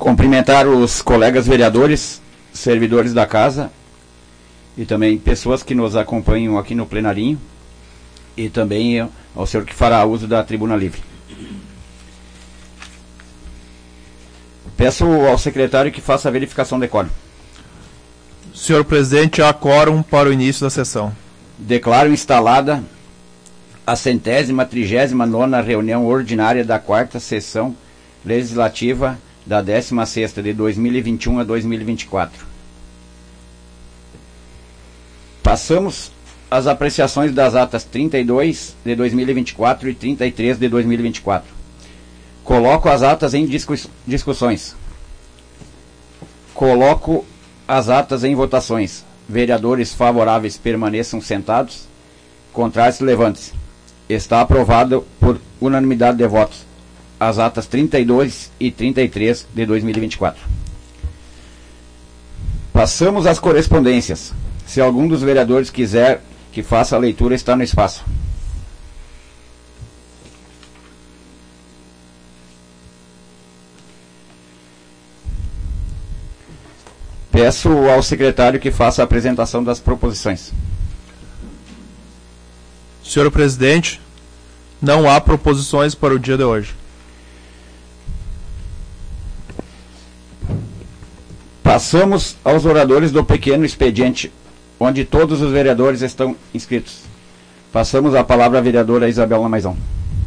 Cumprimentar os colegas vereadores, servidores da casa e também pessoas que nos acompanham aqui no plenarinho e também ao senhor que fará uso da tribuna livre. Peço ao secretário que faça a verificação de quórum. Senhor presidente, há quórum para o início da sessão. Declaro instalada a 139ª reunião ordinária da 4ª sessão legislativa da 16ª de 2021 a 2024. Passamos às apreciações das atas 32 de 2024 e 33 de 2024. Coloco as atas em discussões. Coloco as atas em votações. Vereadores favoráveis permaneçam sentados. Contrários, levante-se. Está aprovado por unanimidade de votos as atas 32 e 33 de 2024. Passamos às correspondências. Se algum dos vereadores quiser que faça a leitura, está no espaço. Peço ao secretário que faça a apresentação das proposições. Senhor presidente, não há proposições para o dia de hoje. Passamos aos oradores do pequeno expediente, onde todos os vereadores estão inscritos. Passamos a palavra à vereadora Isabel Lamaizão.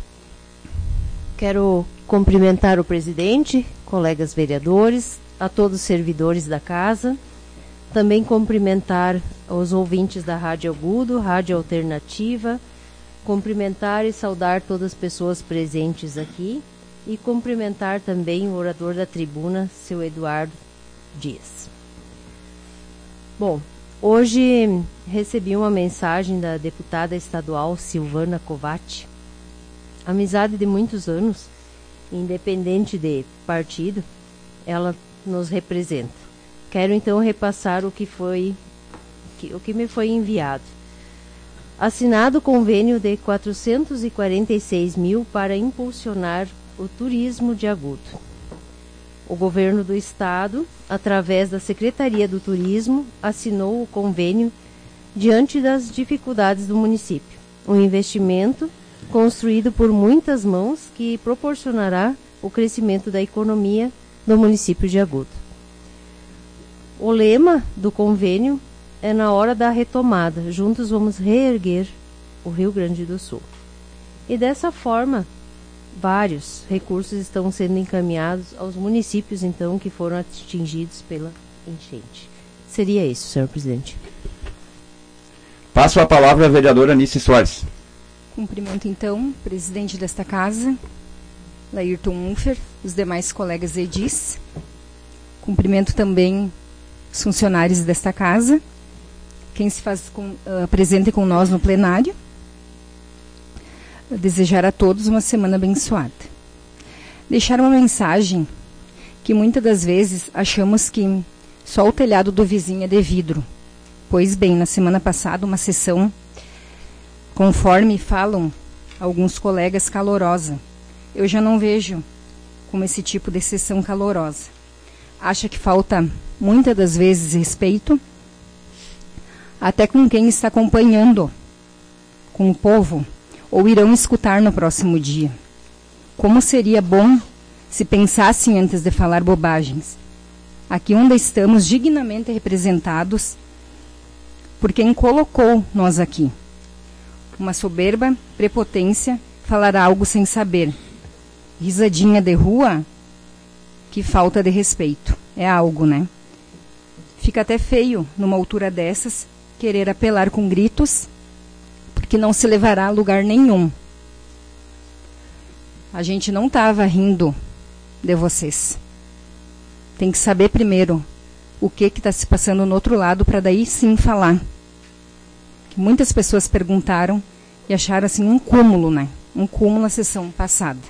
Quero cumprimentar o presidente, colegas vereadores, a todos os servidores da casa, também cumprimentar os ouvintes da Rádio Agudo, Rádio Alternativa, cumprimentar e saudar todas as pessoas presentes aqui e cumprimentar também o orador da tribuna, seu Eduardo Dias. Bom, hoje recebi uma mensagem da deputada estadual Silvana Covatti, amizade de muitos anos, independente de partido, ela nos representa. Quero então repassar o que me foi enviado. Assinado o convênio de 446 mil para impulsionar o turismo de Agudo. O governo do estado, através da Secretaria do Turismo, assinou o convênio diante das dificuldades do município. Um investimento construído por muitas mãos que proporcionará o crescimento da economia do município de Agudo. O lema do convênio é na hora da retomada, juntos vamos reerguer o Rio Grande do Sul. E dessa forma, vários recursos estão sendo encaminhados aos municípios, então, que foram atingidos pela enchente. Seria isso, senhor presidente. Passo a palavra à vereadora Anice Soares. Cumprimento, então, o presidente desta casa, Laírton Unfer, os demais colegas edis. Cumprimento também os funcionários desta casa, quem se faz presente com nós no plenário. Desejar a todos uma semana abençoada. Deixar uma mensagem que muitas das vezes achamos que só o telhado do vizinho é de vidro. Pois bem, na semana passada, uma sessão, conforme falam alguns colegas, calorosa. Eu já não vejo como esse tipo de sessão calorosa. Acha que falta, muitas das vezes, respeito, até com quem está acompanhando, com o povo, ou irão escutar no próximo dia. Como seria bom se pensassem antes de falar bobagens. Aqui onde estamos dignamente representados por quem colocou nós aqui. Uma soberba prepotência falará algo sem saber. Risadinha de rua, que falta de respeito. É algo, né? Fica até feio, numa altura dessas, querer apelar com gritos, porque não se levará a lugar nenhum. A gente não estava rindo de vocês. Tem que saber primeiro o que está se passando no outro lado, para daí sim falar. Que muitas pessoas perguntaram e acharam assim um cúmulo, né? Um cúmulo na sessão passada.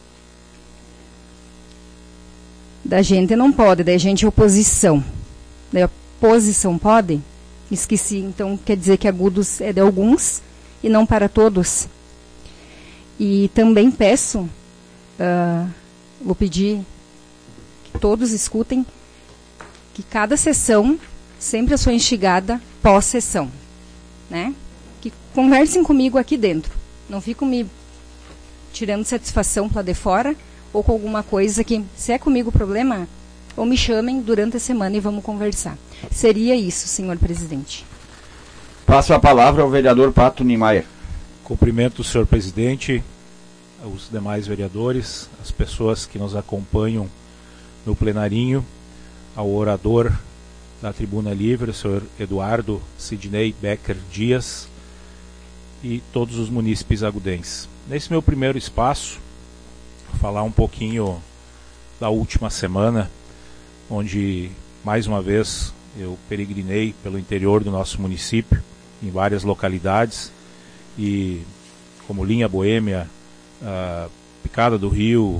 Da gente não pode, da gente é oposição. Da oposição pode? Esqueci, então quer dizer que Agudos é de alguns e não para todos. E também peço, vou pedir que todos escutem que cada sessão sempre sou instigada pós-sessão, né? Que conversem comigo aqui dentro. Não fico me tirando satisfação lá de fora ou com alguma coisa que, se é comigo o problema, ou me chamem durante a semana e vamos conversar. Seria isso, senhor presidente. Passo a palavra ao vereador Pato Niemeyer. Cumprimento o senhor presidente, os demais vereadores, as pessoas que nos acompanham no plenarinho, ao orador da Tribuna Livre, o senhor Eduardo Sidney Becker Dias, e todos os munícipes agudenses. Nesse meu primeiro espaço, vou falar um pouquinho da última semana, onde, mais uma vez, eu peregrinei pelo interior do nosso município, em várias localidades, e como Linha Boêmia, Picada do Rio,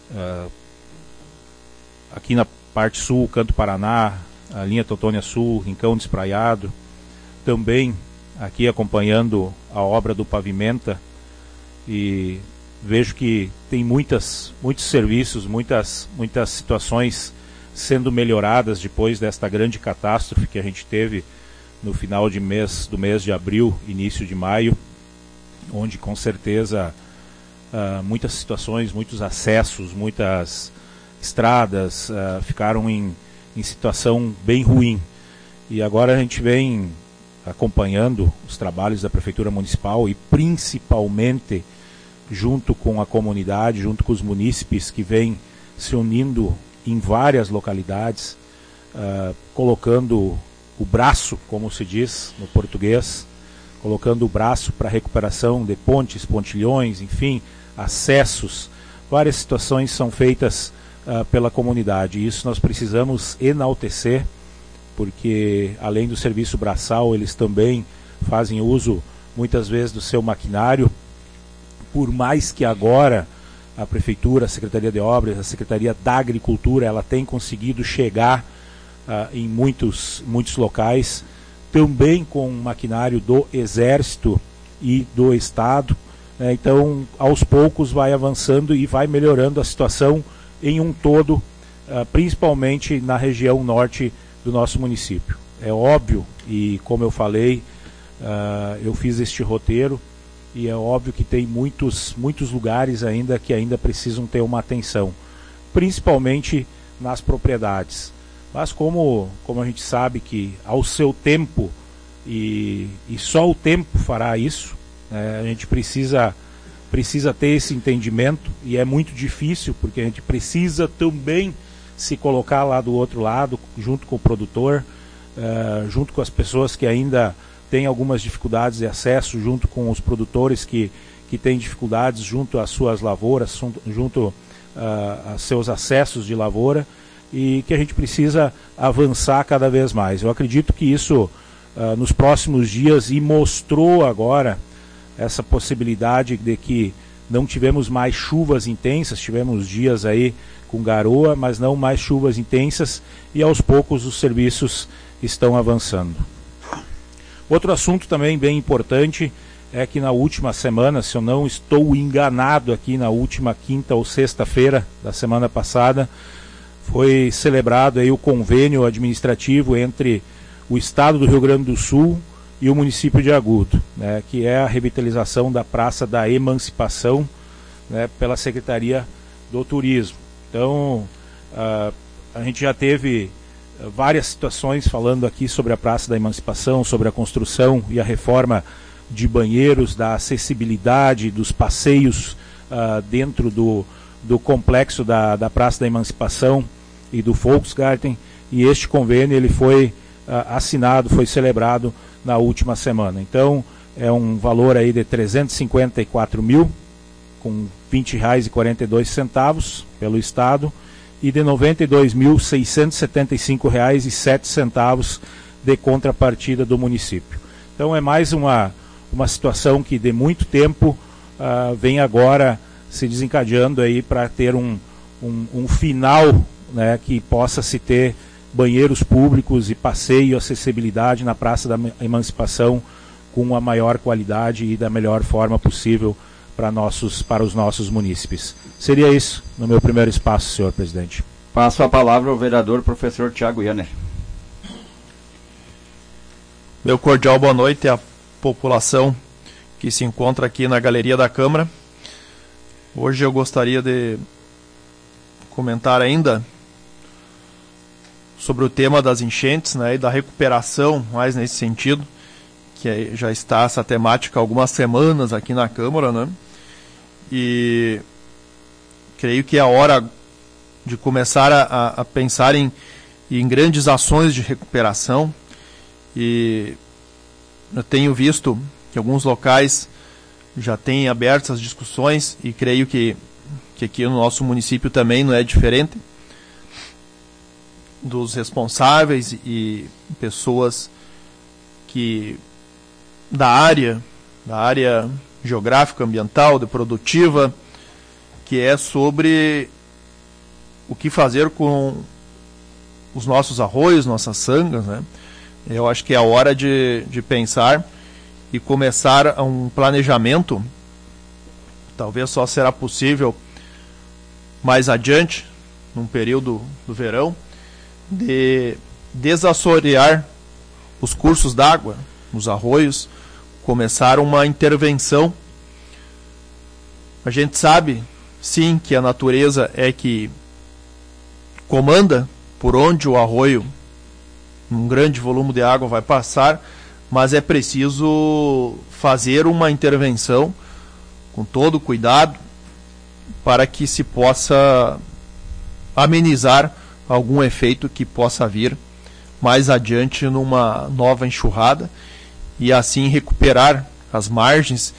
aqui na parte sul, Canto Paraná, a linha Teutônia Sul, Rincão Despraiado, também aqui acompanhando a obra do Pavimenta, e vejo que tem muitos serviços, muitas situações sendo melhoradas depois desta grande catástrofe que a gente teve no final do mês de abril, início de maio, onde com certeza muitas situações, muitos acessos, muitas estradas ficaram em situação bem ruim. E agora a gente vem acompanhando os trabalhos da Prefeitura Municipal e principalmente junto com a comunidade, junto com os munícipes que vêm se unindo em várias localidades, colocando o braço, como se diz no português, colocando o braço para a recuperação de pontes, pontilhões, enfim, acessos. Várias situações são feitas pela comunidade, e isso nós precisamos enaltecer, porque além do serviço braçal, eles também fazem uso muitas vezes do seu maquinário, por mais que agora a Prefeitura, a Secretaria de Obras, a Secretaria da Agricultura, ela tem conseguido chegar em muitos locais, também com maquinário do Exército e do Estado, né? Então, aos poucos vai avançando e vai melhorando a situação em um todo, principalmente na região norte do nosso município. É óbvio, e como eu falei, eu fiz este roteiro, e é óbvio que tem muitos lugares ainda que ainda precisam ter uma atenção, principalmente nas propriedades. Mas como a gente sabe que ao seu tempo, e só o tempo fará isso, a gente precisa ter esse entendimento, e é muito difícil, porque a gente precisa também se colocar lá do outro lado, junto com o produtor, junto com as pessoas que ainda têm algumas dificuldades de acesso, junto com os produtores que têm dificuldades junto às suas lavouras, junto a seus acessos de lavoura, e que a gente precisa avançar cada vez mais. Eu acredito que isso nos próximos dias, e mostrou agora essa possibilidade de que não tivemos mais chuvas intensas, tivemos dias aí com garoa, mas não mais chuvas intensas, e aos poucos os serviços estão avançando. Outro assunto também bem importante é que na última semana, se eu não estou enganado aqui, na última quinta ou sexta-feira da semana passada, foi celebrado aí o convênio administrativo entre o Estado do Rio Grande do Sul e o município de Agudo, né, que é a revitalização da Praça da Emancipação, né, pela Secretaria do Turismo. Então, a gente já teve várias situações falando aqui sobre a Praça da Emancipação, sobre a construção e a reforma de banheiros, da acessibilidade, dos passeios dentro do complexo da Praça da Emancipação e do Volksgarten, e este convênio ele foi assinado, foi celebrado na última semana. Então, é um valor aí de 354 mil, com R$ 20,42 pelo Estado, e de R$ 92.675,07 de contrapartida do município. Então, é mais uma situação que de muito tempo vem agora se desencadeando aí para ter um final, né, que possa se ter banheiros públicos e passeio e acessibilidade na Praça da Emancipação com a maior qualidade e da melhor forma possível para os nossos munícipes. Seria isso no meu primeiro espaço, senhor presidente. Passo a palavra ao vereador professor Tiago Yanner. Meu cordial boa noite à população que se encontra aqui na galeria da Câmara. Hoje eu gostaria de comentar ainda sobre o tema das enchentes, né, e da recuperação, mais nesse sentido, que já está essa temática há algumas semanas aqui na Câmara, né? E creio que é a hora de começar a pensar em grandes ações de recuperação. E eu tenho visto que alguns locais já têm abertas as discussões, e creio que aqui no nosso município também não é diferente, dos responsáveis e pessoas que da área geográfica, ambiental, de produtiva, que é sobre o que fazer com os nossos arroios, nossas sangas, né? Eu acho que é a hora de pensar e começar um planejamento. Talvez só será possível mais adiante, num período do verão, de desassorear os cursos d'água nos arroios, começar uma intervenção. A gente sabe, sim, que a natureza é que comanda por onde o arroio, um grande volume de água, vai passar, mas é preciso fazer uma intervenção com todo cuidado para que se possa amenizar algum efeito que possa vir mais adiante numa nova enxurrada, e assim recuperar as margens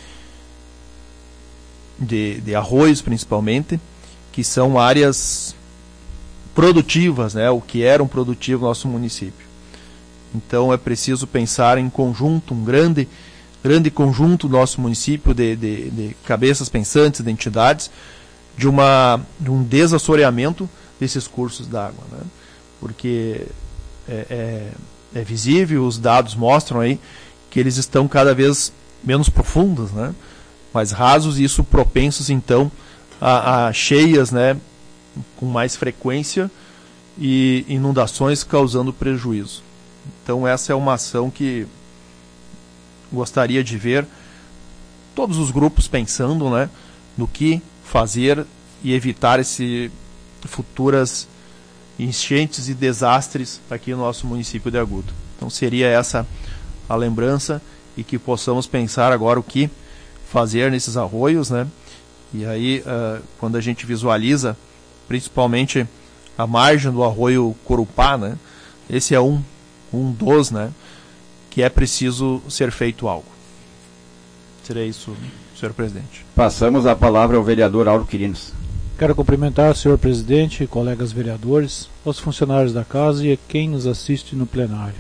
de arroios, principalmente, que são áreas produtivas, né, o que era um produtivo no nosso município. Então é preciso pensar em conjunto, um grande conjunto do nosso município de cabeças pensantes, de entidades, de um desassoreamento desses cursos d'água, né? Porque é visível, os dados mostram aí que eles estão cada vez menos profundos, né? Mais rasos, e isso propensos então a cheias, né, com mais frequência, e inundações causando prejuízo. Então essa é uma ação que gostaria de ver todos os grupos pensando, né, no que fazer e evitar futuras enchentes e desastres aqui no nosso município de Agudo. Então seria essa a lembrança, e que possamos pensar agora o que fazer nesses arroios, né? E aí, quando a gente visualiza principalmente a margem do arroio Corupá, né? Esse é um dos, né, que é preciso ser feito algo. Seria isso, senhor presidente. Passamos a palavra ao vereador Auro Quirinos. Quero cumprimentar o senhor presidente, colegas vereadores, os funcionários da casa e quem nos assiste no plenário.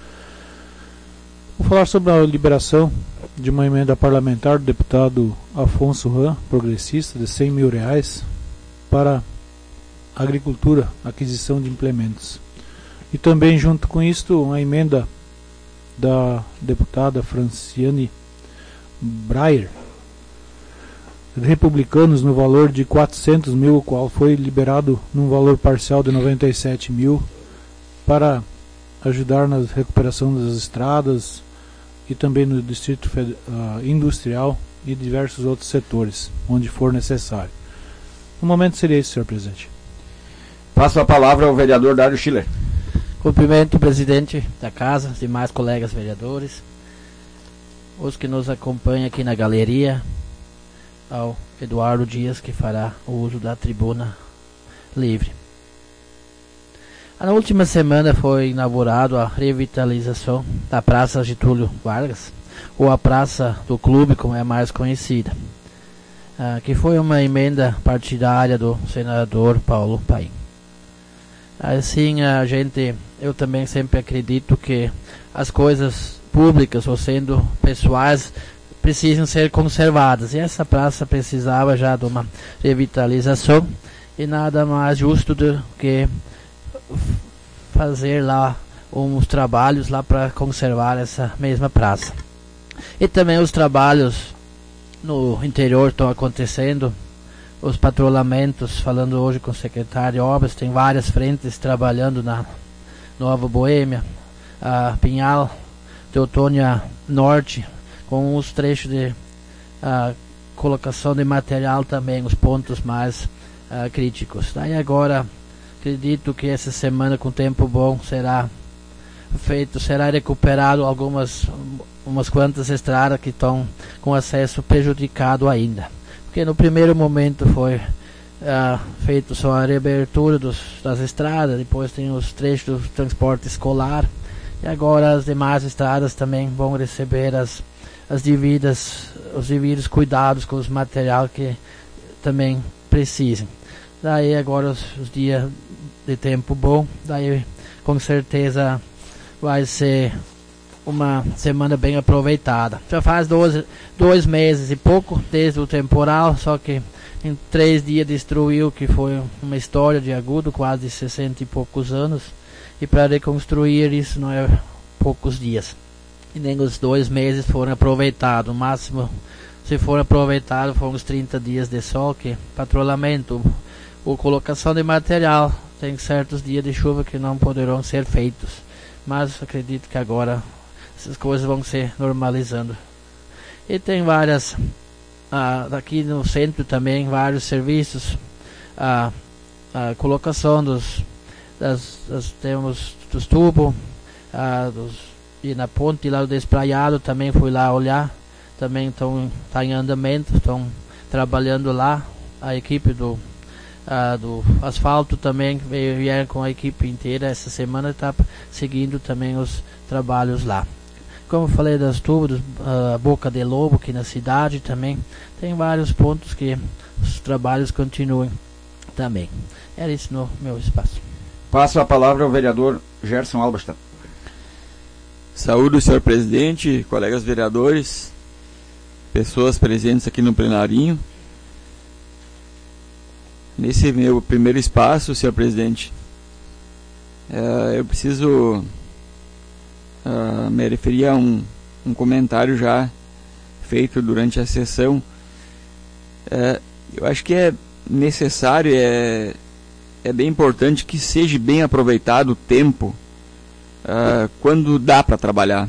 Vou falar sobre a liberação de uma emenda parlamentar do deputado Afonso Ram, progressista, de R$100 mil para agricultura, aquisição de implementos. E também, junto com isto, uma emenda da deputada Franciane Breyer, republicanos, no valor de 400 mil, o qual foi liberado num valor parcial de 97 mil, para ajudar na recuperação das estradas e também no distrito industrial e diversos outros setores, onde for necessário. No momento seria isso, senhor presidente. Passo a palavra ao vereador Dário Schiller. Cumprimento o presidente da casa, os demais colegas vereadores, os que nos acompanham aqui na galeria, ao Eduardo Dias, que fará o uso da tribuna livre. Na última semana foi inaugurado a revitalização da Praça Getúlio Vargas, ou a Praça do Clube, como é mais conhecida, que foi uma emenda partidária do senador Paulo Paim. Assim, eu também sempre acredito que as coisas públicas, ou sendo pessoais, precisam ser conservadas, e essa praça precisava já de uma revitalização, e nada mais justo do que fazer lá uns trabalhos lá para conservar essa mesma praça. E também os trabalhos no interior estão acontecendo os patrulhamentos, falando hoje com o secretário de obras, tem várias frentes trabalhando na Nova Boêmia, a Pinhal, Teutônia Norte, com os trechos de colocação de material também, os pontos mais críticos. Daí agora, acredito que essa semana, com tempo bom, será recuperado umas quantas estradas que estão com acesso prejudicado ainda. Porque no primeiro momento foi feito só a reabertura das estradas, depois tem os trechos do transporte escolar, e agora as demais estradas também vão receber os devidos cuidados com os materiais que também precisam. Daí agora os dias de tempo bom, daí com certeza vai ser uma semana bem aproveitada. Já faz 2 meses e pouco desde o temporal, só que em 3 dias destruiu, que foi uma história de Agudo, quase 60 e poucos anos, e para reconstruir isso não é poucos dias. E nem os 2 meses foram aproveitados. O máximo, se for aproveitado, foram os 30 dias de sol, que patrulhamento, ou colocação de material, tem certos dias de chuva que não poderão ser feitos. Mas acredito que agora essas coisas vão se normalizando. E tem várias, aqui no centro também, vários serviços, a colocação temos dos tubos, e na ponte lá do Despraiado também fui lá olhar, também está em andamento, estão trabalhando lá, a equipe do asfalto também vieram com a equipe inteira essa semana, está seguindo também os trabalhos lá. Como eu falei das tubos, a Boca de Lobo aqui na cidade também, tem vários pontos que os trabalhos continuem também. Era isso no meu espaço. Passo a palavra ao vereador Gerson Albastan. Saúde, senhor presidente, colegas vereadores, pessoas presentes aqui no plenarinho. Nesse meu primeiro espaço, senhor presidente, eu preciso me referir a um comentário já feito durante a sessão. Eu acho que é necessário, é bem importante que seja bem aproveitado o tempo quando dá para trabalhar.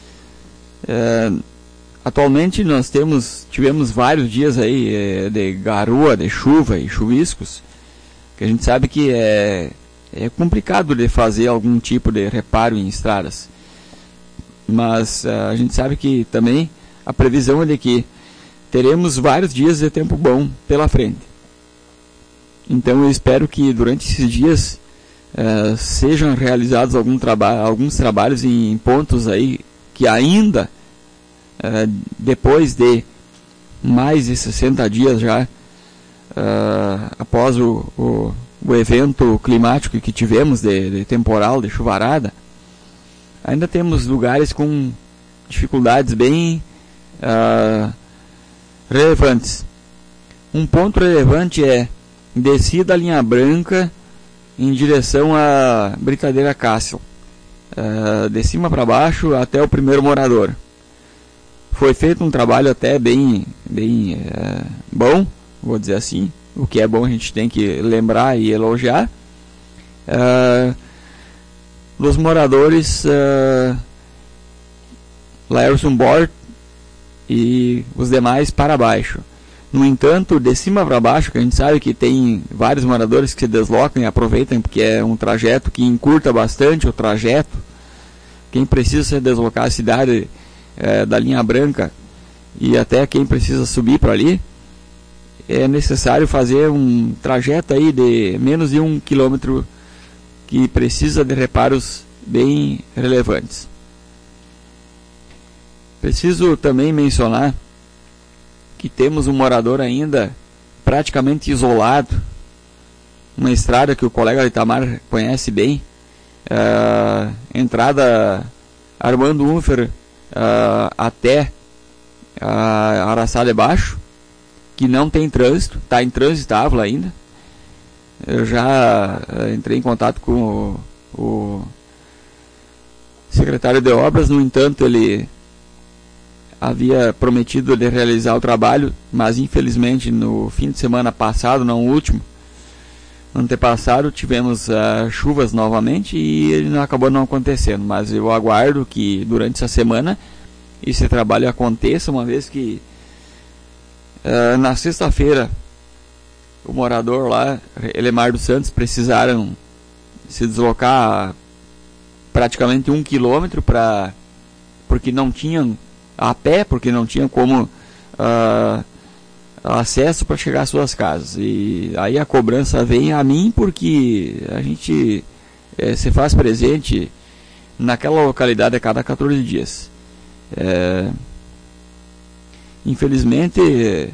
Atualmente nós tivemos vários dias aí de garoa, de chuva e chuviscos, que a gente sabe que é complicado de fazer algum tipo de reparo em estradas. Mas a gente sabe que também a previsão é de que teremos vários dias de tempo bom pela frente. Então eu espero que durante esses dias sejam realizados alguns trabalhos em pontos aí que ainda, depois de mais de 60 dias já, após o evento climático que tivemos de temporal, de chuvarada, ainda temos lugares com dificuldades bem relevantes. Um ponto relevante é descida a linha branca em direção à Britadeira Cássio, de cima para baixo até o primeiro morador. Foi feito um trabalho até bem bom, vou dizer assim. O que é bom a gente tem que lembrar e elogiar. Dos moradores Laerson Bort e os demais para baixo. No entanto, de cima para baixo, que a gente sabe que tem vários moradores que se deslocam e aproveitam, porque é um trajeto que encurta bastante o trajeto. Quem precisa se deslocar à cidade da linha branca e até quem precisa subir para ali, é necessário fazer um trajeto aí de menos de 1 quilômetro que precisa de reparos bem relevantes. Preciso também mencionar que temos um morador ainda praticamente isolado, uma estrada que o colega Itamar conhece bem, entrada Armando Unfer até Araçá de Baixo, que não tem trânsito, está intransitável ainda. Eu já entrei em contato com o secretário de obras, no entanto ele havia prometido de realizar o trabalho, mas infelizmente no fim de semana passado, não o último, antepassado, tivemos chuvas novamente e ele acabou não acontecendo, mas eu aguardo que durante essa semana esse trabalho aconteça, uma vez que na sexta-feira o morador lá, Elemar dos Santos, precisaram se deslocar praticamente 1 quilômetro porque não tinham a pé, porque não tinham como acesso para chegar às suas casas. E aí a cobrança vem a mim, porque a gente se faz presente naquela localidade a cada 14 dias. Infelizmente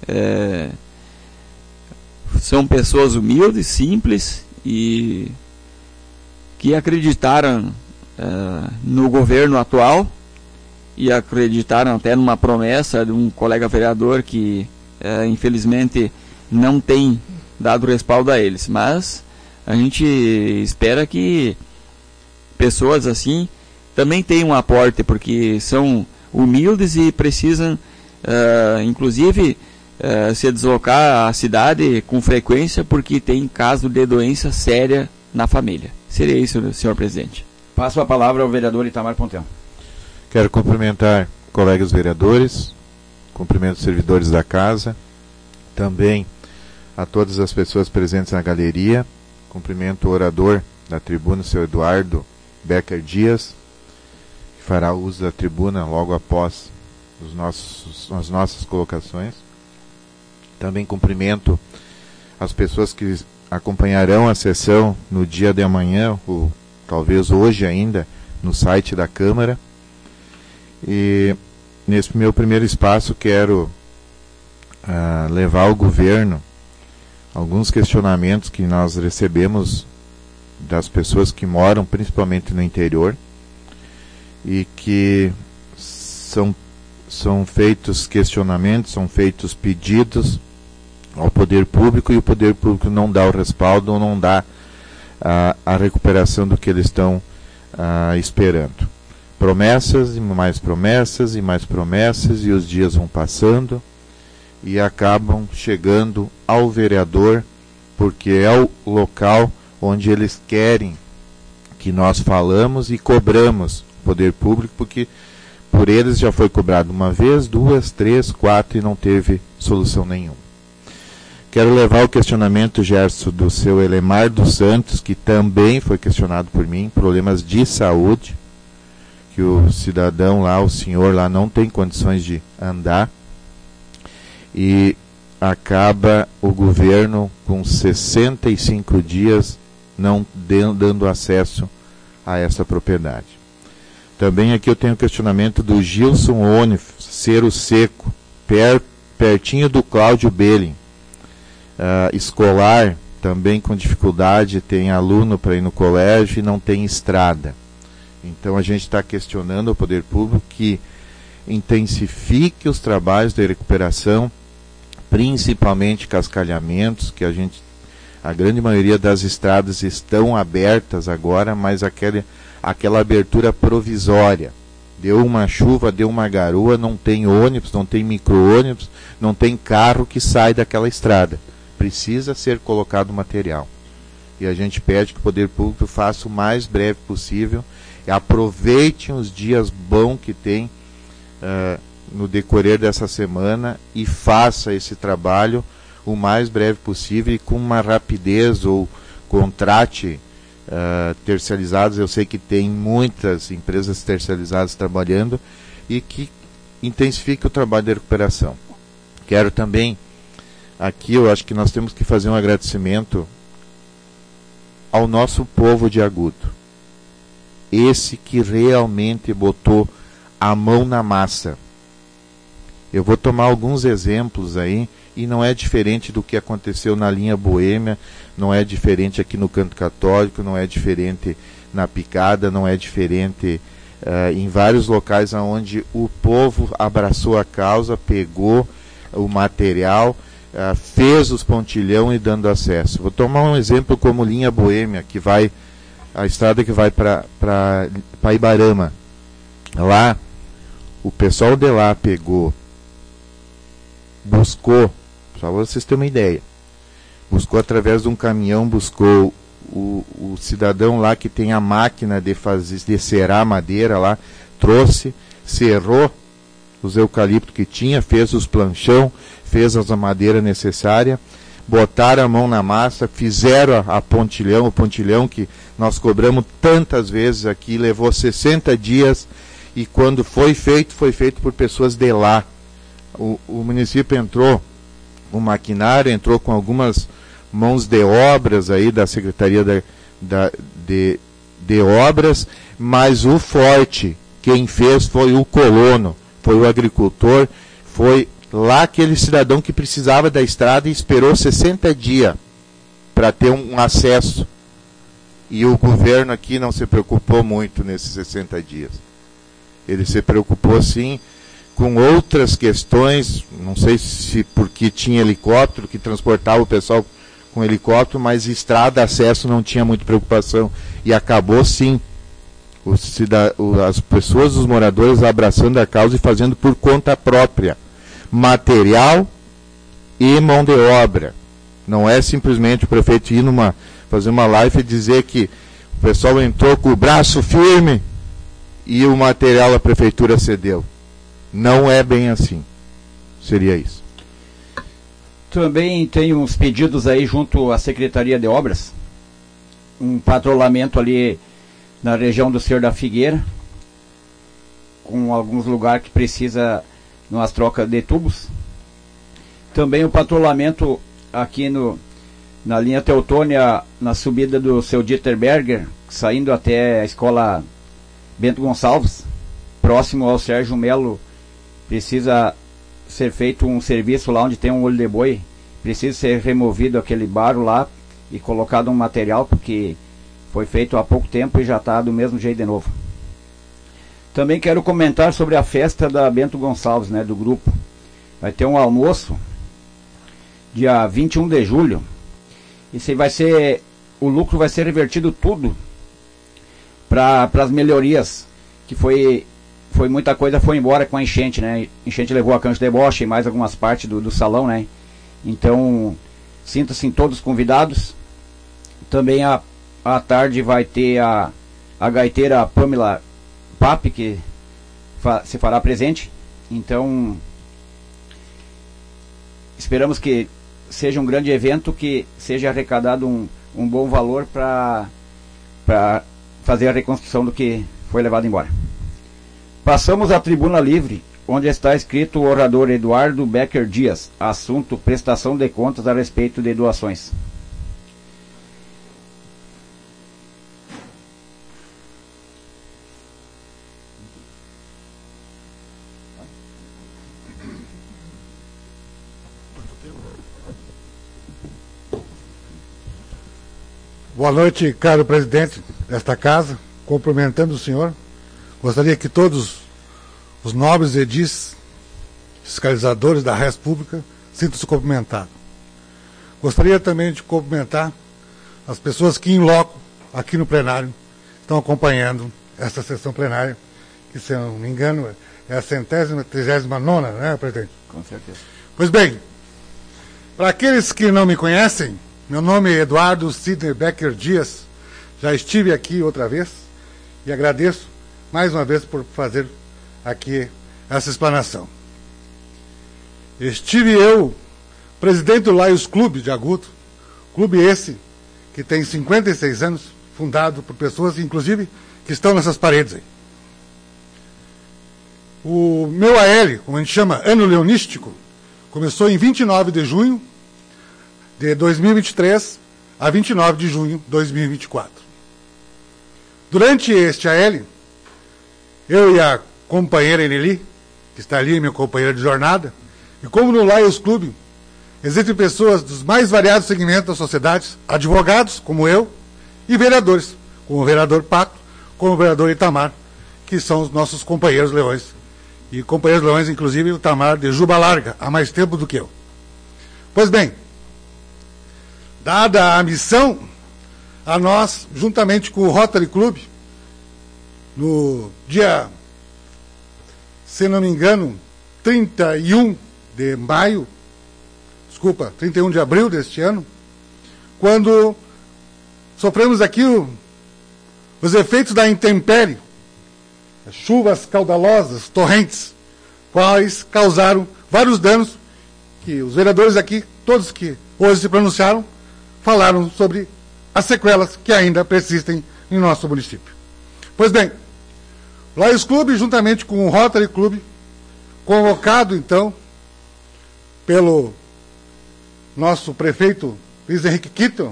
são pessoas humildes, simples e que acreditaram no governo atual e acreditaram até numa promessa de um colega vereador que infelizmente não tem dado respaldo a eles, mas a gente espera que pessoas assim também tenham um aporte, porque são humildes e precisam inclusive se deslocar à cidade com frequência porque tem caso de doença séria na família. Seria isso, senhor presidente. Passo a palavra ao vereador Itamar Pontão. Quero cumprimentar colegas vereadores, cumprimento os servidores da casa, também a todas as pessoas presentes na galeria, cumprimento o orador da tribuna, o seu Eduardo Becker Dias, que fará uso da tribuna logo após as nossas colocações. Também cumprimento as pessoas que acompanharão a sessão no dia de amanhã, ou talvez hoje ainda, no site da Câmara. E nesse meu primeiro espaço quero levar ao governo alguns questionamentos que nós recebemos das pessoas que moram principalmente no interior e que são feitos questionamentos, são feitos pedidos ao poder público e o poder público não dá o respaldo ou não dá a recuperação do que eles estão esperando. Promessas e mais promessas e mais promessas, e os dias vão passando e acabam chegando ao vereador, porque é o local onde eles querem que nós falamos e cobramos o poder público, porque por eles já foi cobrado uma vez, 2, 3, 4 e não teve solução nenhuma. Quero levar o questionamento, Gerson, do seu Elemar dos Santos, que também foi questionado por mim, problemas de saúde, que o cidadão lá, o senhor lá, não tem condições de andar, e acaba o governo com 65 dias não dando acesso a essa propriedade. Também aqui eu tenho o questionamento do Gilson Onif, Cerro Seco, pertinho do Cláudio Belling. Escolar, também com dificuldade, tem aluno para ir no colégio e não tem estrada. Então a gente está questionando o poder público que intensifique os trabalhos de recuperação, principalmente cascalhamentos, que a grande maioria das estradas estão abertas agora, mas aquela abertura provisória. Deu uma chuva, deu uma garoa, não tem ônibus, não tem micro-ônibus, não tem carro que sai daquela estrada. Precisa ser colocado material. E a gente pede que o poder público faça o mais breve possível e aproveite os dias bons que tem no decorrer dessa semana e faça esse trabalho o mais breve possível e com uma rapidez, ou contrate terceirizados. Eu sei que tem muitas empresas terceirizadas trabalhando e que intensifique o trabalho de recuperação. Quero também, aqui eu acho que nós temos que fazer um agradecimento ao nosso povo de Agudo. Esse que realmente botou a mão na massa. Eu vou tomar alguns exemplos aí, e não é diferente do que aconteceu na linha Boêmia, não é diferente aqui no Canto Católico, não é diferente na Picada, não é diferente em vários locais onde o povo abraçou a causa, pegou o material, fez os pontilhão e dando acesso. Vou tomar um exemplo como linha Boêmia, a estrada que vai para Ibarama. Lá, O pessoal de lá pegou, buscou, só para vocês terem uma ideia, buscou através de um caminhão, buscou o cidadão lá que tem a máquina de cerar madeira lá, trouxe, serrou os eucaliptos que tinha, fez os planchão, fez as madeira necessária, botaram a mão na massa, fizeram o pontilhão que nós cobramos tantas vezes aqui, levou 60 dias, e quando foi feito por pessoas de lá. O município entrou, o maquinário entrou com algumas mãos de obras aí da Secretaria de Obras, mas o forte, quem fez foi o colono, foi o agricultor, foi lá aquele cidadão que precisava da estrada e esperou 60 dias para ter um acesso. E o governo aqui não se preocupou muito nesses 60 dias. Ele se preocupou, sim, com outras questões, não sei se porque tinha helicóptero que transportava o pessoal com helicóptero, mas estrada, acesso não tinha muita preocupação. E acabou, sim, as pessoas, os moradores abraçando a causa e fazendo por conta própria. Material e mão de obra. Não é simplesmente o prefeito ir fazer uma live e dizer que o pessoal entrou com o braço firme e o material a prefeitura cedeu. Não é bem assim. Seria isso. Também tem uns pedidos aí junto à Secretaria de Obras. Um patrulhamento ali na região do Cerro da Figueira, com alguns lugares que precisa umas trocas de tubos. Também o patrulhamento aqui na linha Teutônia, na subida do seu Dieter Berger, saindo até a escola Bento Gonçalves, próximo ao Sérgio Melo. Precisa ser feito um serviço lá onde tem um olho de boi, precisa ser removido aquele barro lá e colocado um material, porque foi feito há pouco tempo e já está do mesmo jeito de novo. Também quero comentar sobre a festa da Bento Gonçalves, né, do grupo. Vai ter um almoço dia 21 de julho. Esse vai ser, o lucro vai ser revertido tudo para as melhorias, que foi muita coisa, foi embora com a enchente, né? A enchente levou a canja de deboche e mais algumas partes do salão, né? Então, sinta-se todos convidados. Também à tarde vai ter a gaiteira Pamela Pape, que se fará presente. Então, esperamos que seja um grande evento, que seja arrecadado um bom valor para fazer a reconstrução do que foi levado embora. Passamos à tribuna livre, onde está escrito o orador Eduardo Becker Dias, assunto prestação de contas a respeito de doações. Boa noite, caro presidente desta casa, cumprimentando o senhor. Gostaria que todos os nobres edis, fiscalizadores da res pública, sintam-se cumprimentados. Gostaria também de cumprimentar as pessoas que, em loco, aqui no plenário, estão acompanhando esta sessão plenária, que, se eu não me engano, é a 139ª, né, presidente? Com certeza. Pois bem, para aqueles que não me conhecem, meu nome é Eduardo Sidney Becker Dias, já estive aqui outra vez e agradeço mais uma vez por fazer aqui essa explanação. Estive eu, presidente do Lions Clube de Agudo, clube esse que tem 56 anos, fundado por pessoas, inclusive, que estão nessas paredes aí. O meu AL, como a gente chama, ano leonístico, começou em 29 de junho de 2023 a 29 de junho de 2024. Durante este AL, eu e a companheira Eneli, que está ali, minha companheira de jornada, e como no Lions Clube, existem pessoas dos mais variados segmentos da sociedade, advogados, como eu, e vereadores, como o vereador Pato, como o vereador Itamar, que são os nossos companheiros leões. E companheiros leões, inclusive, o Itamar de Juba Larga, há mais tempo do que eu. Pois bem, dada a missão, a nós, juntamente com o Rotary Club, no dia se não me engano, 31 de abril deste ano, quando sofremos aqui os efeitos da intempérie, as chuvas caudalosas, torrentes, quais causaram vários danos, que os vereadores aqui, todos que hoje se pronunciaram, falaram sobre as sequelas que ainda persistem em nosso município. Pois bem, o Lions Clube, juntamente com o Rotary Clube, convocado então pelo nosso prefeito Luiz Henrique Kitton,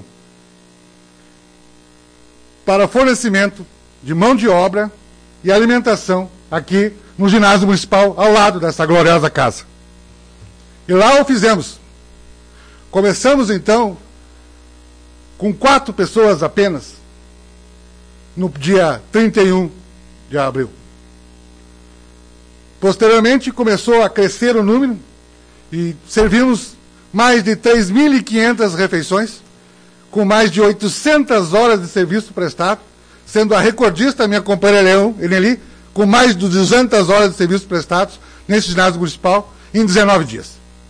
para fornecimento de mão de obra e alimentação aqui no ginásio municipal, ao lado dessa gloriosa casa. E lá o fizemos. Começamos então com 4 pessoas apenas, no dia 31 de abril. Posteriormente começou a crescer o número e servimos mais de 3.500 refeições, com mais de 800 horas de serviço prestado, sendo a recordista a minha companheira Leão, Eneli, com mais de 200 horas de serviço prestados nesse ginásio municipal em 19 dias.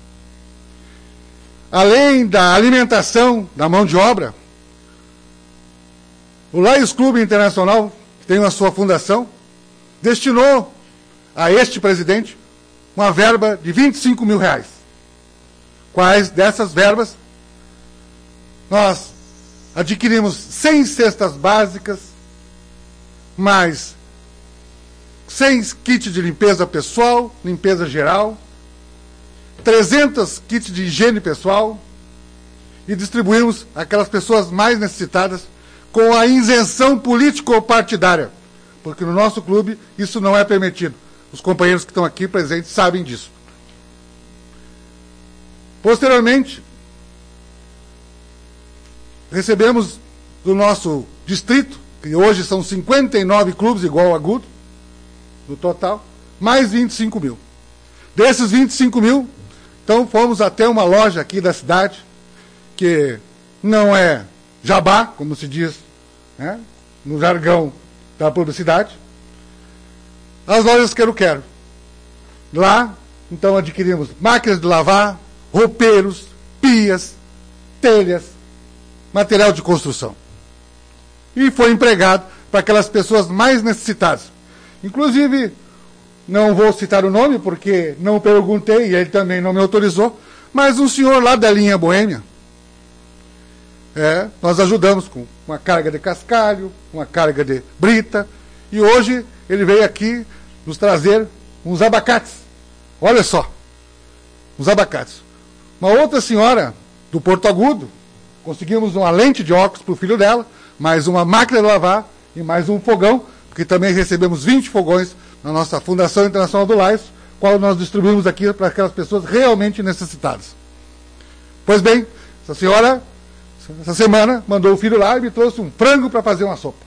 Além da alimentação da mão de obra, o Lions Clube Internacional, que tem a sua fundação, destinou a este presidente uma verba de R$25 mil. Quais dessas verbas nós adquirimos 100 cestas básicas, mais 100 kits de limpeza pessoal, limpeza geral, 300 kits de higiene pessoal, e distribuímos aquelas pessoas mais necessitadas com a isenção político-partidária, porque no nosso clube isso não é permitido. Os companheiros que estão aqui presentes sabem disso. Posteriormente, recebemos do nosso distrito, que hoje são 59 clubes igual ao Agudo, no total, mais 25 mil. Desses 25 mil, então fomos até uma loja aqui da cidade, que não é jabá, como se diz, né, no jargão da publicidade, as lojas Quero-Quero. Lá, então, adquirimos máquinas de lavar, roupeiros, pias, telhas, material de construção. E foi empregado para aquelas pessoas mais necessitadas. Inclusive, não vou citar o nome, porque não perguntei e ele também não me autorizou, mas um senhor lá da linha Boêmia, nós ajudamos com uma carga de cascalho, uma carga de brita, e hoje ele veio aqui nos trazer uns abacates. Olha só, uns abacates. Uma outra senhora do Porto Agudo, conseguimos uma lente de óculos para o filho dela, mais uma máquina de lavar e mais um fogão, porque também recebemos 20 fogões na nossa Fundação Internacional do Lions, qual nós distribuímos aqui para aquelas pessoas realmente necessitadas. Pois bem, essa senhora, essa semana, mandou o filho lá e me trouxe um frango para fazer uma sopa.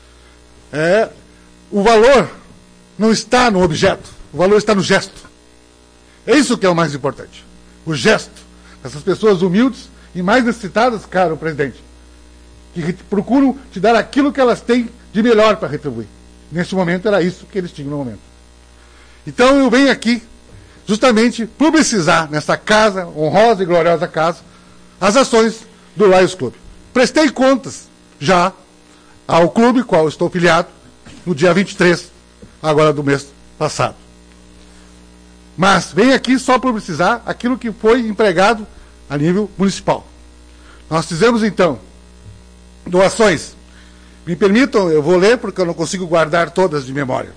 O valor não está no objeto, o valor está no gesto. É isso que é o mais importante. O gesto dessas pessoas humildes e mais necessitadas, caro presidente, que procuram te dar aquilo que elas têm de melhor para retribuir. Neste momento era isso que eles tinham no momento. Então eu venho aqui justamente publicizar nessa casa, honrosa e gloriosa casa, as ações do Lions Clube. Prestei contas já ao clube, qual estou filiado, no dia 23, agora do mês passado. Mas venho aqui só publicizar aquilo que foi empregado a nível municipal. Nós fizemos então doações. Me permitam, eu vou ler porque eu não consigo guardar todas de memória.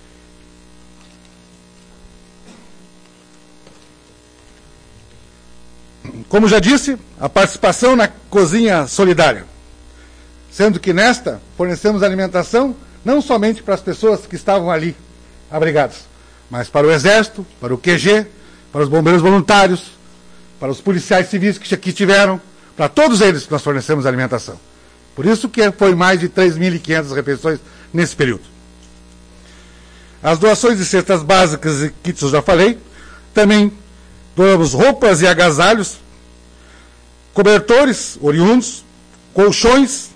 Como já disse, a participação na cozinha solidária, sendo que nesta fornecemos alimentação não somente para as pessoas que estavam ali abrigadas, mas para o Exército, para o QG, para os bombeiros voluntários, para os policiais civis que aqui tiveram, para todos eles que nós fornecemos alimentação. Por isso que foi mais de 3.500 refeições nesse período. As doações de cestas básicas e kits eu já falei. Também doamos roupas e agasalhos, cobertores oriundos, colchões,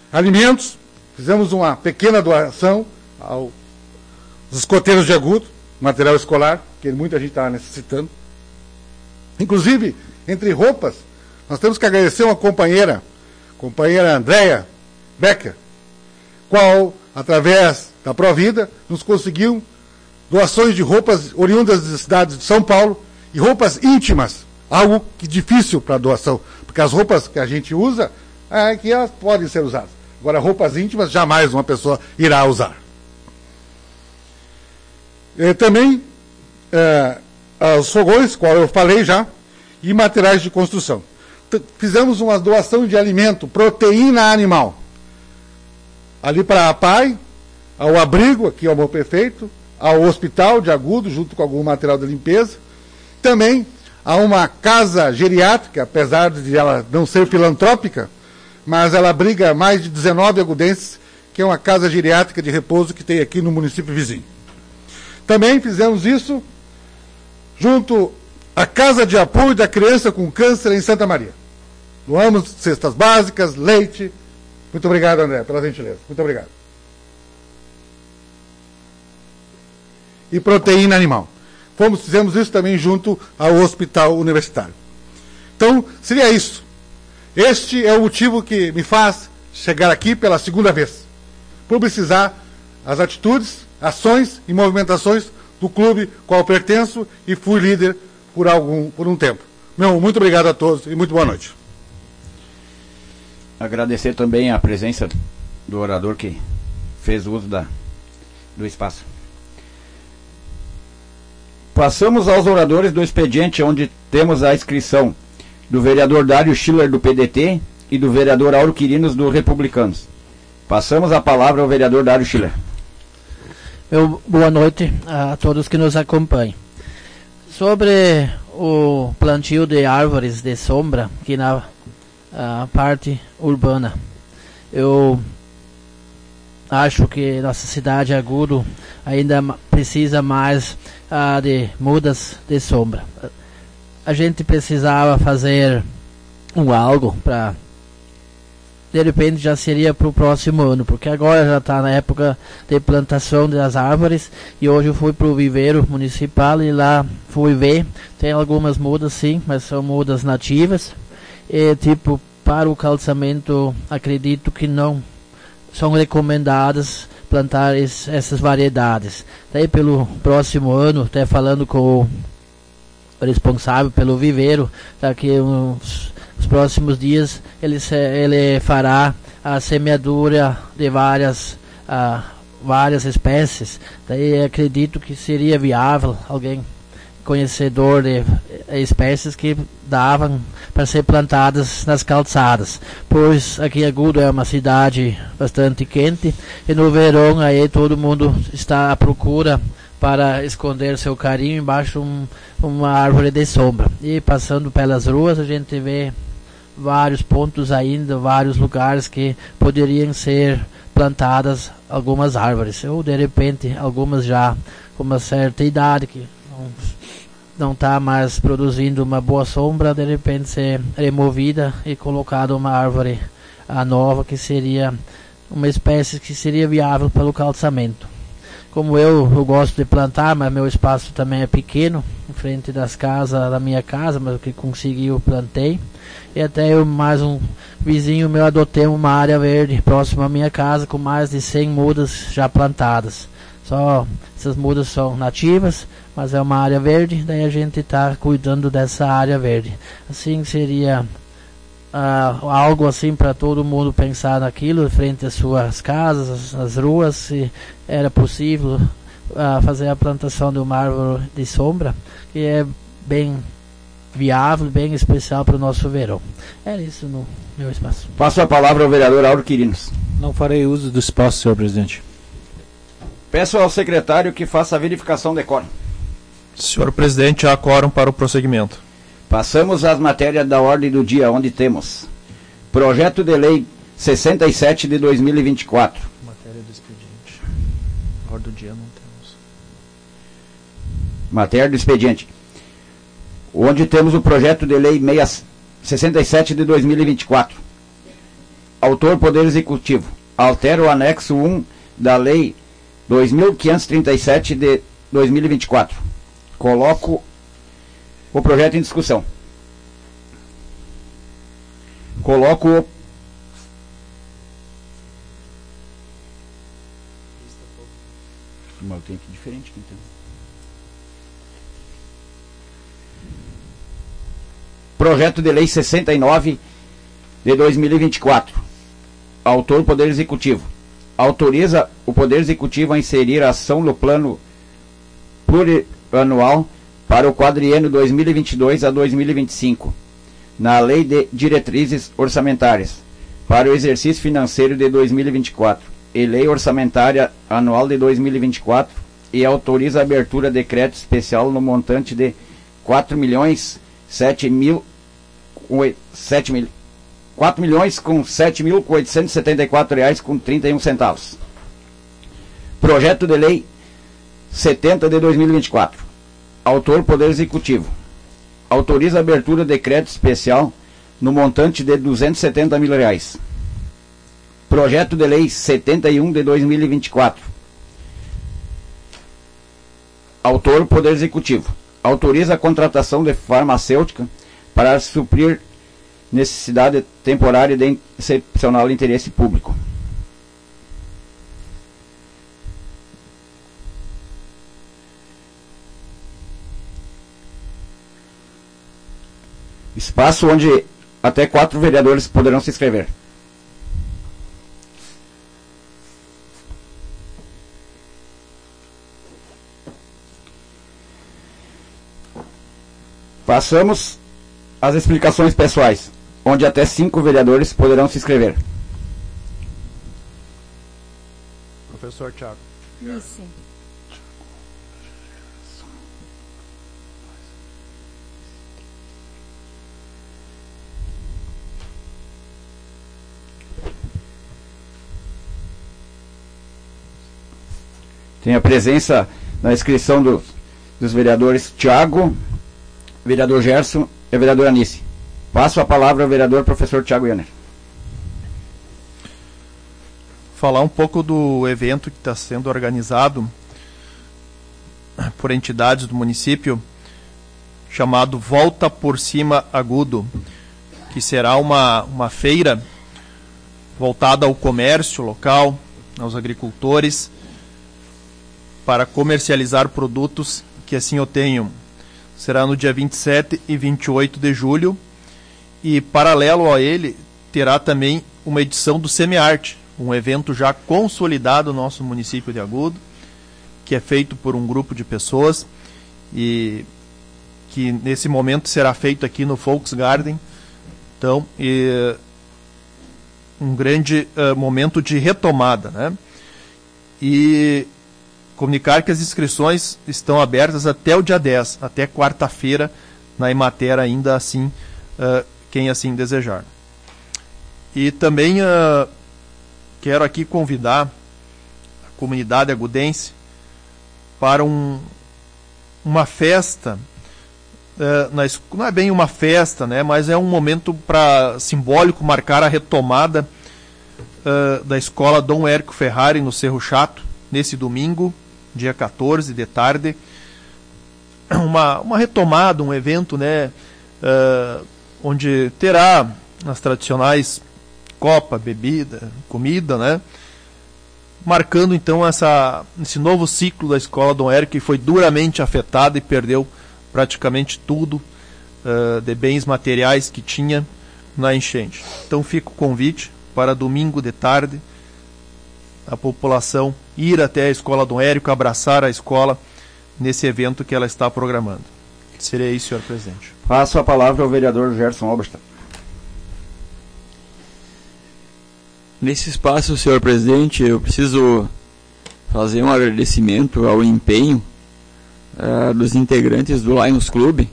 alimentos. Fizemos uma pequena doação aos escoteiros de Agudo, material escolar, que muita gente está necessitando. Inclusive, entre roupas, nós temos que agradecer uma companheira Andréia Becker, qual, através da Provida, nos conseguiu doações de roupas oriundas das cidades de São Paulo e roupas íntimas, algo que difícil para doação, porque as roupas que a gente usa, que elas podem ser usadas. Agora, roupas íntimas, jamais uma pessoa irá usar. Também os fogões, qual eu falei já, e materiais de construção. Fizemos uma doação de alimento, proteína animal, ali para a PAI, ao abrigo, aqui ao Amor Perfeito, ao hospital de Agudo, junto com algum material de limpeza, também a uma casa geriátrica, apesar de ela não ser filantrópica, mas ela abriga mais de 19 agudenses, que é uma casa geriátrica de repouso que tem aqui no município vizinho. Também fizemos isso junto à Casa de Apoio da Criança com Câncer em Santa Maria. Doamos cestas básicas, leite. Muito obrigado, André, pela gentileza. Muito obrigado. E proteína animal. Fizemos isso também junto ao Hospital Universitário. Então, seria isso. Este é o motivo que me faz chegar aqui pela segunda vez. Publicizar as atitudes, ações e movimentações do clube qual pertenço e fui líder por um tempo. Muito obrigado a todos e muito boa noite. Agradecer também a presença do orador que fez uso do espaço. Passamos aos oradores do expediente, onde temos a inscrição do vereador Dário Schiller, do PDT, e do vereador Auro Quirinos, do Republicanos. Passamos a palavra ao vereador Dário Schiller. Boa noite a todos que nos acompanham. Sobre o plantio de árvores de sombra aqui na parte urbana, eu acho que nossa cidade Agudo ainda precisa mais de mudas de sombra. A gente precisava fazer algo para, de repente já seria para o próximo ano, porque agora já está na época de plantação das árvores, e hoje eu fui para o viveiro municipal e lá fui ver, tem algumas mudas sim, mas são mudas nativas, e tipo, para o calçamento acredito que não são recomendadas plantar essas variedades. Daí pelo próximo ano, até falando com o responsável pelo viveiro, daqui os próximos dias ele fará a semeadura de várias espécies. Daí acredito que seria viável alguém conhecedor de espécies que davam para ser plantadas nas calçadas, pois aqui Agudo é uma cidade bastante quente e no verão aí todo mundo está à procura para esconder seu carinho embaixo uma árvore de sombra. E passando pelas ruas a gente vê vários pontos ainda, vários lugares que poderiam ser plantadas algumas árvores, ou de repente algumas já com uma certa idade que não está mais produzindo uma boa sombra, de repente ser removida e colocada uma árvore nova, que seria uma espécie que seria viável pelo calçamento. Como eu gosto de plantar, mas meu espaço também é pequeno, em frente das casas, da minha casa, mas o que consegui eu plantei. E até eu mais um vizinho meu adotei uma área verde próxima à minha casa, com mais de 100 mudas já plantadas. Só essas mudas são nativas, mas é uma área verde, daí a gente está cuidando dessa área verde. Assim seria algo assim para todo mundo pensar naquilo, frente às suas casas, as ruas, se era possível fazer a plantação de uma árvore de sombra, que é bem viável, bem especial para o nosso verão. É isso no meu espaço. Passo a palavra ao vereador Auro Quirinos. Não farei uso do espaço, senhor presidente. Peço ao secretário que faça a verificação de quórum. Senhor presidente, há quórum para o prosseguimento. Passamos às matérias da ordem do dia, onde temos Projeto de Lei 67 de 2024. Matéria do expediente. Ordem do dia não temos. Matéria do expediente. Onde temos o Projeto de Lei 67 de 2024. Autor Poder Executivo. Altera o anexo 1 da Lei 2.537 de 2024. Coloco o projeto em discussão. Coloco o mas tem aqui diferente aqui, então. Projeto de Lei 69 de 2024. Autor Poder Executivo. Autoriza o Poder Executivo a inserir a ação no plano plurianual para o quadriênio 2022 a 2025, na Lei de Diretrizes Orçamentárias, para o exercício financeiro de 2024, e Lei Orçamentária Anual de 2024, e autoriza a abertura de decreto especial no montante de 4.7.874 reais com 31 centavos. Projeto de Lei 70 de 2024. Autor Poder Executivo. Autoriza a abertura de decreto especial no montante de 270 mil reais. Projeto de Lei 71 de 2024. Autor Poder Executivo. Autoriza a contratação de farmacêutica para suprir necessidade temporária de excepcional interesse público. Espaço onde até 4 vereadores poderão se inscrever. Passamos às explicações pessoais, onde até 5 vereadores poderão se inscrever. Professor Thiago. Isso. Tem a presença na inscrição dos vereadores Thiago, vereador Gerson e a vereadora Anice. Passo a palavra ao vereador professor Thiago Yanner. Falar um pouco do evento que está sendo organizado por entidades do município, chamado Volta por Cima Agudo, que será uma feira voltada ao comércio local, aos agricultores, para comercializar produtos que assim eu tenho. Será no dia 27 e 28 de julho, e paralelo a ele terá também uma edição do Semearte, um evento já consolidado no nosso município de Agudo, que é feito por um grupo de pessoas e que nesse momento será feito aqui no Volksgarten. Então, um grande momento de retomada, né? E comunicar que as inscrições estão abertas até o dia 10, até quarta-feira, na Emater ainda assim, quem assim desejar. E também quero aqui convidar a comunidade agudense para uma festa, não é bem uma festa, né, mas é um momento simbólico marcar a retomada da escola Dom Érico Ferrari no Cerro Chato, nesse domingo, dia 14 de tarde. Uma retomada, um evento, né, onde terá as tradicionais copa, bebida, comida, né, marcando então esse novo ciclo da escola Dom Érico, que foi duramente afetada e perdeu praticamente tudo de bens materiais que tinha na enchente. Então fica o convite para domingo de tarde a população ir até a escola Dom Érico, abraçar a escola nesse evento que ela está programando. Seria isso, senhor presidente. Passo a palavra ao vereador Gerson Oberstein. Nesse espaço, senhor presidente, eu preciso fazer um agradecimento ao empenho dos integrantes do Lions Club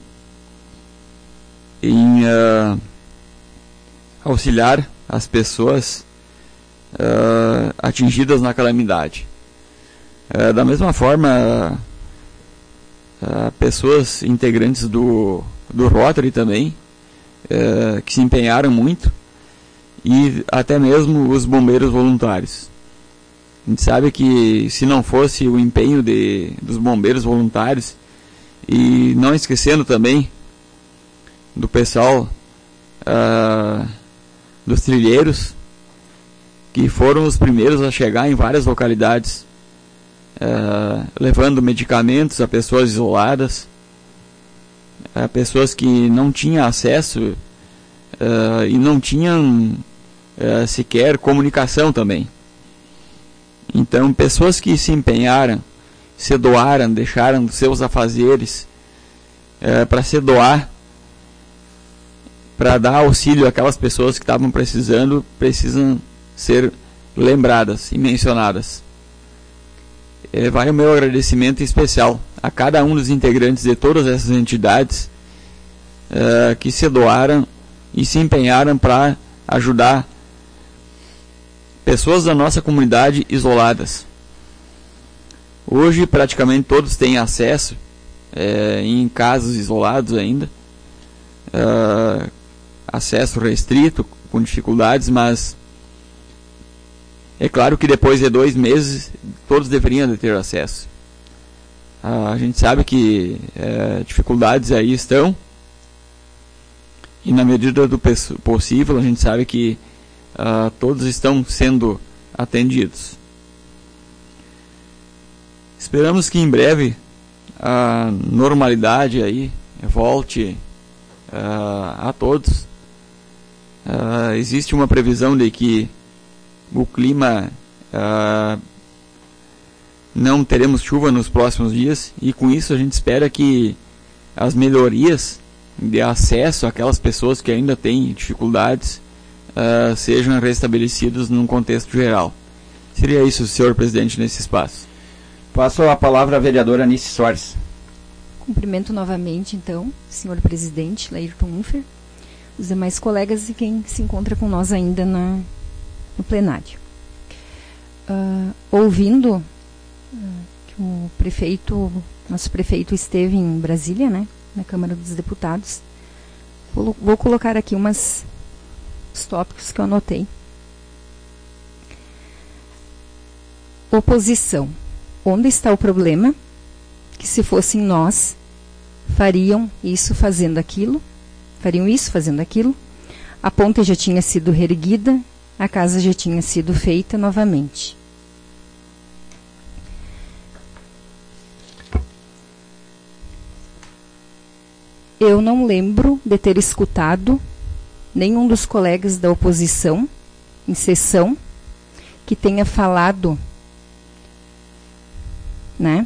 em auxiliar as pessoas atingidas na calamidade. Da mesma forma, pessoas integrantes do Rotary também, que se empenharam muito, e até mesmo os bombeiros voluntários. A gente sabe que se não fosse o empenho dos bombeiros voluntários, e não esquecendo também do pessoal dos trilheiros, que foram os primeiros a chegar em várias localidades, levando medicamentos a pessoas isoladas, a pessoas que não tinham acesso e não tinham sequer comunicação também. Então, pessoas que se empenharam, se doaram, deixaram seus afazeres para se doar, para dar auxílio àquelas pessoas que estavam precisando, precisam ser lembradas e mencionadas. Vai o meu agradecimento especial a cada um dos integrantes de todas essas entidades que se doaram e se empenharam para ajudar pessoas da nossa comunidade isoladas. Hoje praticamente todos têm acesso, em casos isolados ainda, acesso restrito, com dificuldades, mas é claro que depois de 2 meses todos deveriam de ter acesso. A gente sabe que dificuldades aí estão, e na medida do possível a gente sabe que todos estão sendo atendidos. Esperamos que em breve a normalidade aí volte a todos. Existe uma previsão de que o clima, não teremos chuva nos próximos dias, e com isso a gente espera que as melhorias de acesso àquelas pessoas que ainda têm dificuldades sejam restabelecidos num contexto geral. Seria isso, senhor presidente, nesse espaço. Passo a palavra à vereadora Anice Soares. Cumprimento novamente, então, senhor presidente, Laírton Unfer, os demais colegas e quem se encontra com nós ainda no plenário. Ouvindo que o nosso prefeito esteve em Brasília, né, na Câmara dos Deputados, vou colocar aqui os tópicos que eu anotei. Oposição. Onde está o problema? Que se fossem nós, fariam isso fazendo aquilo, a ponte já tinha sido reerguida, a casa já tinha sido feita novamente. Eu não lembro de ter escutado nenhum dos colegas da oposição, em sessão, que tenha falado, né?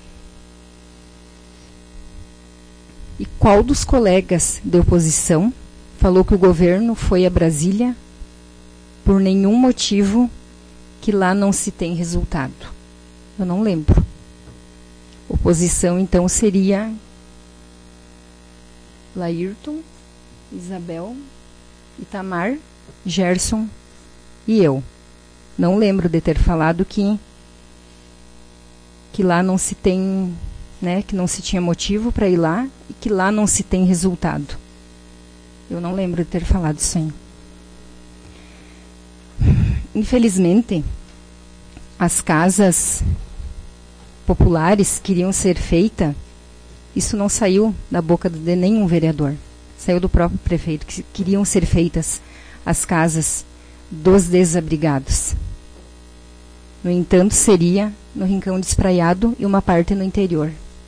E qual dos colegas da oposição falou que o governo foi a Brasília por nenhum motivo, que lá não se tem resultado? Eu não lembro. Oposição, então, seria Laírton, Isabel, Itamar, Gerson e eu. Não lembro de ter falado que lá não se tem, né, que não se tinha motivo para ir lá e que lá não se tem resultado. Eu não lembro de ter falado isso aí. Infelizmente, as casas populares queriam ser feitas, isso não saiu da boca de nenhum vereador, saiu do próprio prefeito, que queriam ser feitas as casas dos desabrigados. No entanto, seria no Rincão de Espraiado e uma parte no interior.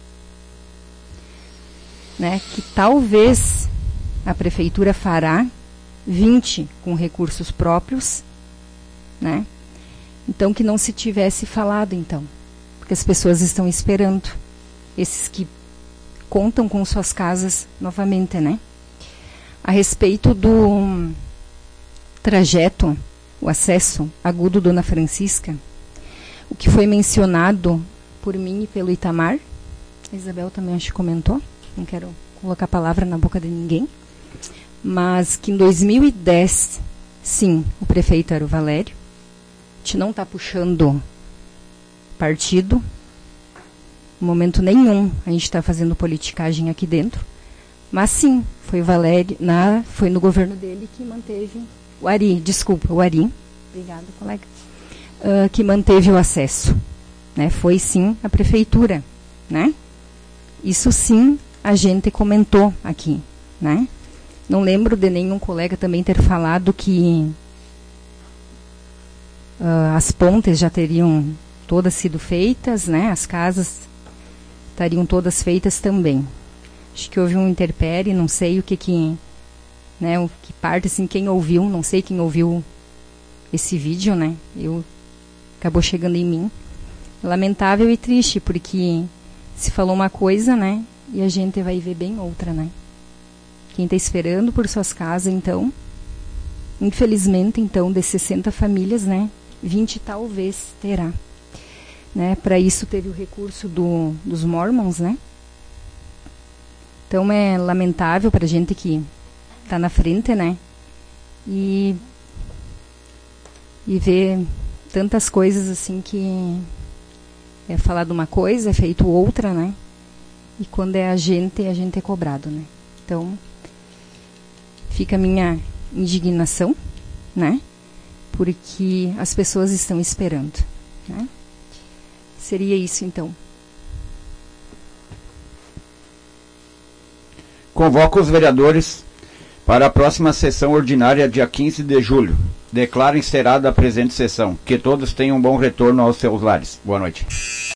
Né, que talvez a prefeitura fará 20 com recursos próprios, né? Então, que não se tivesse falado, então, porque as pessoas estão esperando, esses que contam com suas casas novamente, né? A respeito do trajeto, o acesso agudo Dona Francisca, o que foi mencionado por mim e pelo Itamar, a Isabel também acho que comentou, não quero colocar a palavra na boca de ninguém, mas que em 2010, sim, o prefeito era o Valério. A gente não está puxando partido, em momento nenhum a gente está fazendo politicagem aqui dentro, mas sim, foi o Valério, foi no governo dele que manteve o Ari, obrigada, colega, que manteve o acesso, né? Foi sim a prefeitura, né? Isso sim a gente comentou aqui, né? Não lembro de nenhum colega também ter falado que as pontes já teriam todas sido feitas, né? As casas estariam todas feitas também. Acho que houve um interpério, não sei o que né? O que parte, assim, quem ouviu, não sei quem ouviu esse vídeo, né? Acabou chegando em mim. Lamentável e triste, porque se falou uma coisa, né? E a gente vai ver bem outra, né? Quem está esperando por suas casas, então, infelizmente, então, de 60 famílias, né? 20 talvez terá. Né? Para isso teve o recurso dos Mormons, né? Então é lamentável para a gente que está na frente, né? E ver tantas coisas assim que é falado uma coisa, é feito outra, né? E quando é a gente é cobrado, né? Então fica a minha indignação, né? Porque as pessoas estão esperando, né? Seria isso, então. Convoco os vereadores para a próxima sessão ordinária, dia 15 de julho. Declaro encerrada a presente sessão. Que todos tenham um bom retorno aos seus lares. Boa noite.